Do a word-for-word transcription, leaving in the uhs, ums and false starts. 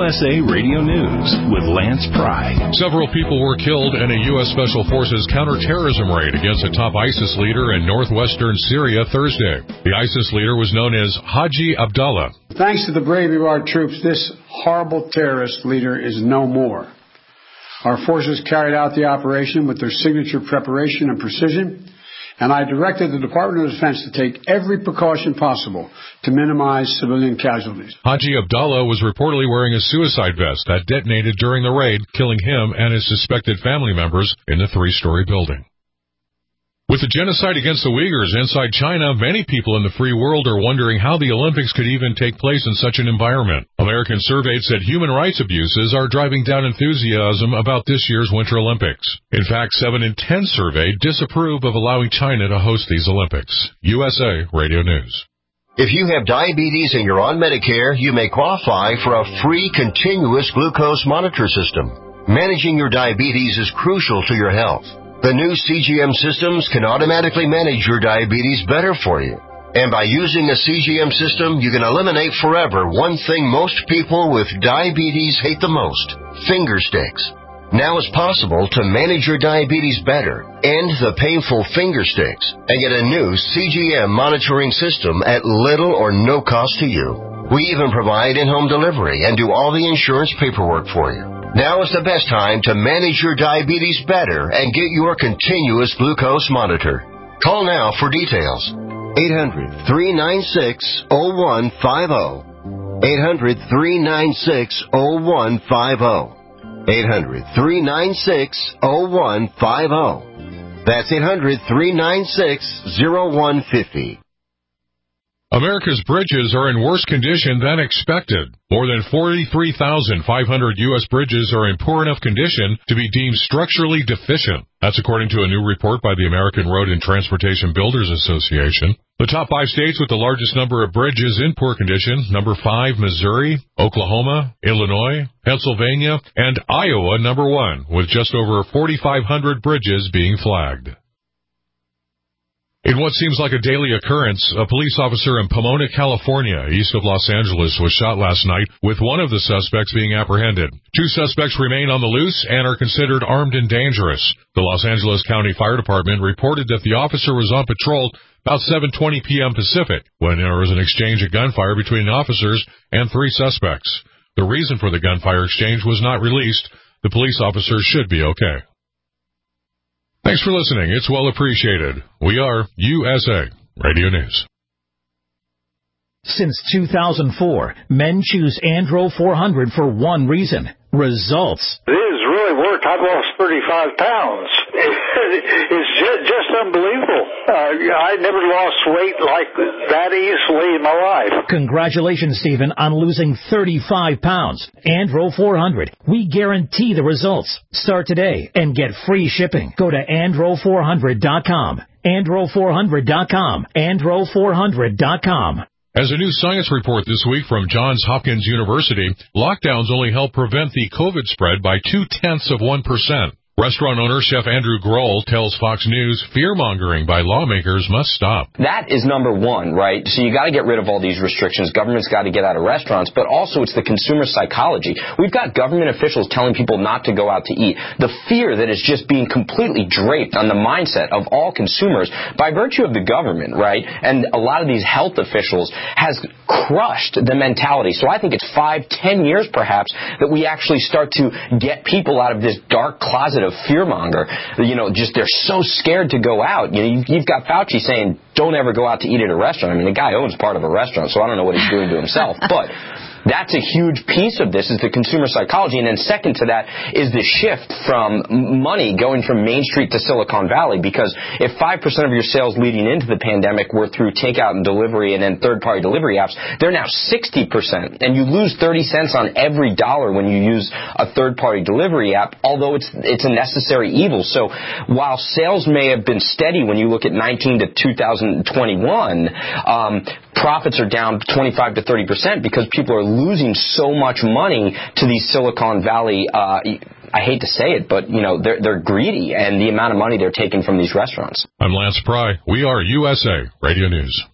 U S A Radio News with Lance Pry. Several people were killed in a U S Special Forces counterterrorism raid against a top ISIS leader in northwestern Syria Thursday. The ISIS leader was known as Haji Abdullah. Thanks to the bravery of our troops, this horrible terrorist leader is no more. Our forces carried out the operation with their signature preparation and precision, and I directed the Department of Defense to take every precaution possible to minimize civilian casualties. Haji Abdullah was reportedly wearing a suicide vest that detonated during the raid, killing him and his suspected family members in the three-story building. With the genocide against the Uyghurs inside China, many people in the free world are wondering how the Olympics could even take place in such an environment. Americans surveyed said human rights abuses are driving down enthusiasm about this year's Winter Olympics. In fact, seven in ten surveyed disapprove of allowing China to host these Olympics. U S A Radio News. If you have diabetes and you're on Medicare, you may qualify for a free continuous glucose monitor system. Managing your diabetes is crucial to your health. The new C G M systems can automatically manage your diabetes better for you. And by using a C G M system, you can eliminate forever one thing most people with diabetes hate the most, finger sticks. Now it's possible to manage your diabetes better, end the painful finger sticks, and get a new C G M monitoring system at little or no cost to you. We even provide in-home delivery and do all the insurance paperwork for you. Now is the best time to manage your diabetes better and get your continuous glucose monitor. Call now for details. eight hundred, three nine six, oh one five oh. eight hundred, three nine six, oh one five oh. eight hundred, three nine six, oh one five oh. That's eight hundred, three nine six, oh one five oh. America's bridges are in worse condition than expected. More than forty-three thousand five hundred U S bridges are in poor enough condition to be deemed structurally deficient. That's according to a new report by the American Road and Transportation Builders Association. The top five states with the largest number of bridges in poor condition: number five, Missouri; Oklahoma; Illinois; Pennsylvania; and Iowa, number one, with just over forty-five hundred bridges being flagged. In what seems like a daily occurrence, a police officer in Pomona, California, east of Los Angeles, was shot last night, with one of the suspects being apprehended. Two suspects remain on the loose and are considered armed and dangerous. The Los Angeles County Fire Department reported that the officer was on patrol about seven twenty p.m. Pacific when there was an exchange of gunfire between officers and three suspects. The reason for the gunfire exchange was not released. The police officer should be okay. Thanks for listening. It's well appreciated. We are U S A Radio News. Since two thousand four, men choose Andro four hundred for one reason: results. It has really worked. I've lost thirty-five pounds. It's just, just unbelievable. Uh, I never lost weight like that easily in my life. Congratulations, Stephen, on losing thirty-five pounds. Andro four hundred. We guarantee the results. Start today and get free shipping. Go to andro four hundred dot com. andro four hundred dot com. andro four hundred dot com. As a new science report this week from Johns Hopkins University, lockdowns only help prevent the COVID spread by two-tenths of one percent. Restaurant owner Chef Andrew Grohl tells Fox News fear-mongering by lawmakers must stop. That is number one, right? So you got to get rid of all these restrictions. Government's got to get out of restaurants, but also it's the consumer psychology. We've got government officials telling people not to go out to eat. The fear that is just being completely draped on the mindset of all consumers by virtue of the government, right? And a lot of these health officials has crushed the mentality. So I think it's five, ten years perhaps that we actually start to get people out of this dark closet of fearmonger. You know, just they're so scared to go out. You know, you've got Fauci saying, don't ever go out to eat at a restaurant. I mean, the guy owns part of a restaurant, so I don't know what he's doing to himself. But that's a huge piece of this, is the consumer psychology. And then second to that is the shift from money going from Main Street to Silicon Valley, because if five percent of your sales leading into the pandemic were through takeout and delivery and then third-party delivery apps, they're now sixty percent. And you lose thirty cents on every dollar when you use a third-party delivery app, although it's it's a necessary evil. So while sales may have been steady when you look at nineteen to two thousand twenty-one, um, profits are down twenty-five to thirty percent because people are losing so much money to these Silicon Valley, uh, I hate to say it, but, you know, they're, they're greedy, and the amount of money they're taking from these restaurants. I'm Lance Pry. We are U S A Radio News.